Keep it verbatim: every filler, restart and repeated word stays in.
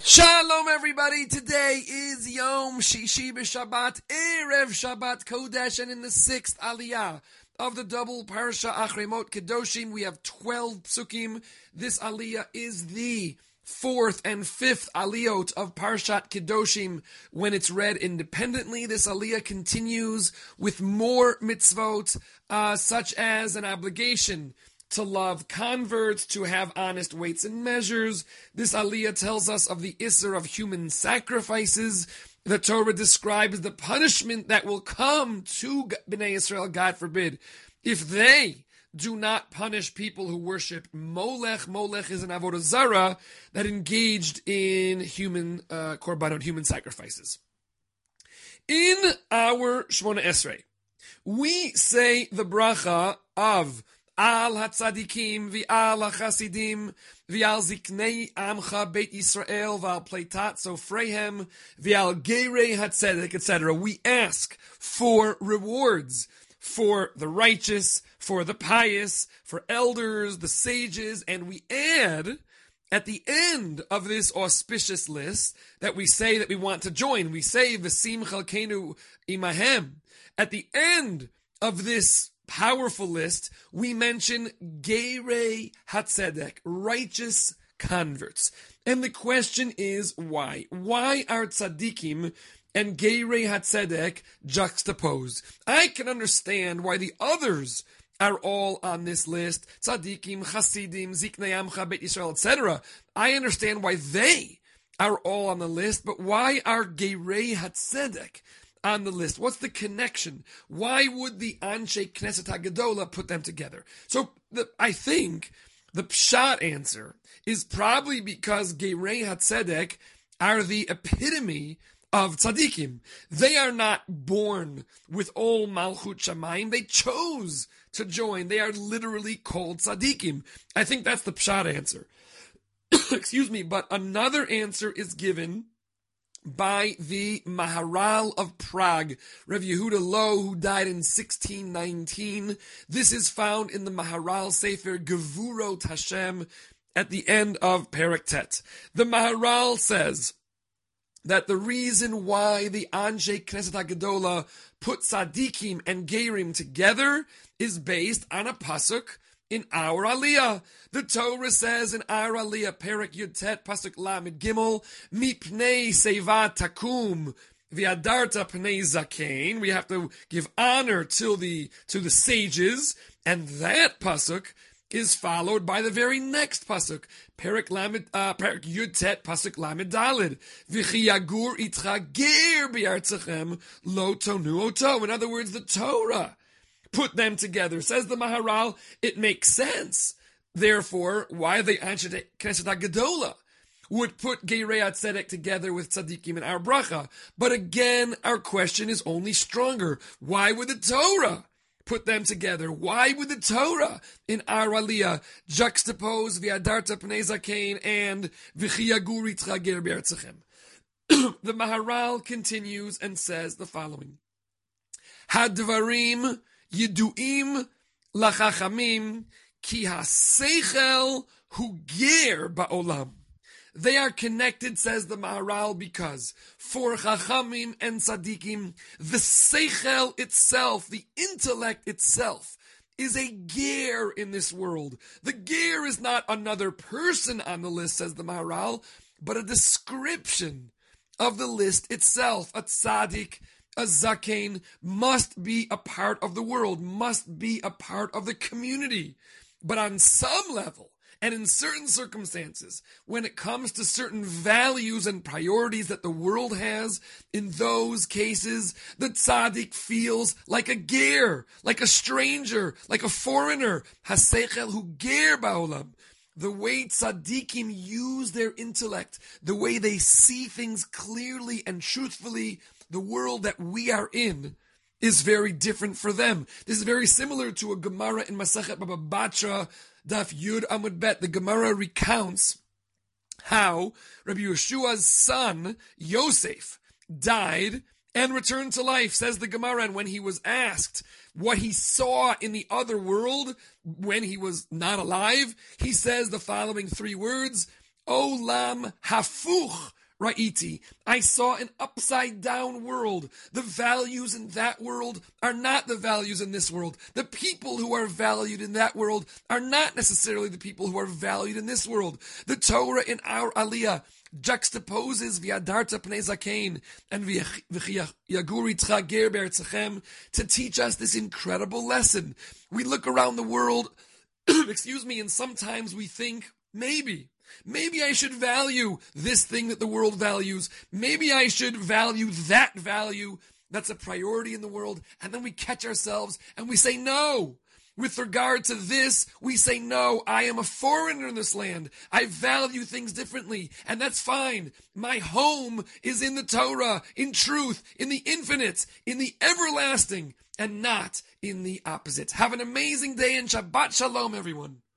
Shalom everybody, today is Yom Shishi B'Shabbat, Erev Shabbat Kodesh, and in the sixth Aliyah of the double Parsha Achrei Mot Kedoshim, we have twelve psukim. This Aliyah is the fourth and fifth Aliyot of Parshat Kedoshim when it's read independently. This Aliyah continues with more mitzvot, uh, such as an obligation to love converts, to have honest weights and measures. This Aliyah tells us of the Isser of human sacrifices. The Torah describes the punishment that will come to Bnei Israel, God forbid, if they do not punish people who worship Molech. Molech is an avodah zarah that engaged in human uh, korbanot, human sacrifices. In our Shmona Esrei, we say the bracha of Al hatzadikim v'al hachasidim v'al ziknei amcha beit Yisrael v'al pleitat sofreihem v'al geirei hatzedek, et cetera. We ask for rewards for the righteous, for the pious, for elders, the sages, and we add at the end of this auspicious list that we say that we want to join. We say v'sim chalkenu imahem. At the end of this powerful list, we mention Geirei Hatzedek, righteous converts. And the question is why? Why are tzaddikim and Geirei Hatzedek juxtaposed? I can understand why the others are all on this list. Tzaddikim, Chasidim, Ziknei Amcha, Beit Yisrael, et cetera. I understand why they are all on the list, but why are Geirei Hatzedek on the list? What's the connection? Why would the Anshe Knesset HaGedola put them together? So the, I think the pshat answer is probably because Geirei HaTzedek are the epitome of tzaddikim. They are not born with all Malchut Shamayim. They chose to join. They are literally called tzaddikim. I think that's the pshat answer. Excuse me, but another answer is given by the Maharal of Prague, Rav Yehuda Loh, who died in sixteen nineteen. This is found in the Maharal Sefer Gevurot Hashem at the end of Perek Tet. The Maharal says that the reason why the Anshe Knesset HaGedola put Tzadikim and Geirim together is based on a pasuk in our Aliyah. The Torah says in our Aliyah, Perek Yud Tet, Pasuk Lamed Gimel, Mipnei Seva Takum, V'adarta Pnei Zakein. We have to give honor to the to the sages, and that pasuk is followed by the very next pasuk, Perek Lamed, uh, Perek Yud Tet, Pasuk Lamed Daled, V'chi Yagur Itcha Ger B'Artzachem Lo Tonu Oto. In other words, the Torah put them together. Says the Maharal, it makes sense. Therefore, why the Anshe Knesset HaGedola would put Geirei HaTzedek together with Tzaddikim in our bracha. But again, our question is only stronger. Why would the Torah put them together? Why would the Torah in our Aliyah juxtapose V'adarta Pnei Zakein and V'chi Yagur Itcha Ger B'Artzachem? The Maharal continues and says the following: Hadvarim Yiduim lachachamim ki haseichel hu ger ba'olam. They are connected, says the Maharal, because for chachamim and tzaddikim, the seichel itself, the intellect itself, is a ger in this world. The ger is not another person on the list, says the Maharal, but a description of the list itself. A tzaddik, a zakein, must be a part of the world, must be a part of the community. But on some level, and in certain circumstances, when it comes to certain values and priorities that the world has, in those cases, the tzaddik feels like a ger, like a stranger, like a foreigner. Haseichel hu ger ba'olam. The way tzaddikim use their intellect, the way they see things clearly and truthfully, the world that we are in is very different for them. This is very similar to a Gemara in Masachet Baba Batra, Daf Yud Amud Bet. The Gemara recounts how Rabbi Yeshua's son, Yosef, died and returned to life, says the Gemara. And when he was asked what he saw in the other world when he was not alive, he says the following three words: Olam hafuch ra'iti. I saw an upside down world. The values in that world are not the values in this world. The people who are valued in that world are not necessarily the people who are valued in this world. The Torah in our Aliyah juxtaposes V'yadarta pnei zakein and V'yaguri tcha ger be'ertzachem to teach us this incredible lesson. We look around the world, excuse me, and sometimes we think, maybe, maybe I should value this thing that the world values. Maybe I should value that value that's a priority in the world. And then we catch ourselves and we say, no. With regard to this, we say, no, I am a foreigner in this land. I value things differently, and that's fine. My home is in the Torah, in truth, in the infinite, in the everlasting, and not in the opposite. Have an amazing day and Shabbat Shalom, everyone.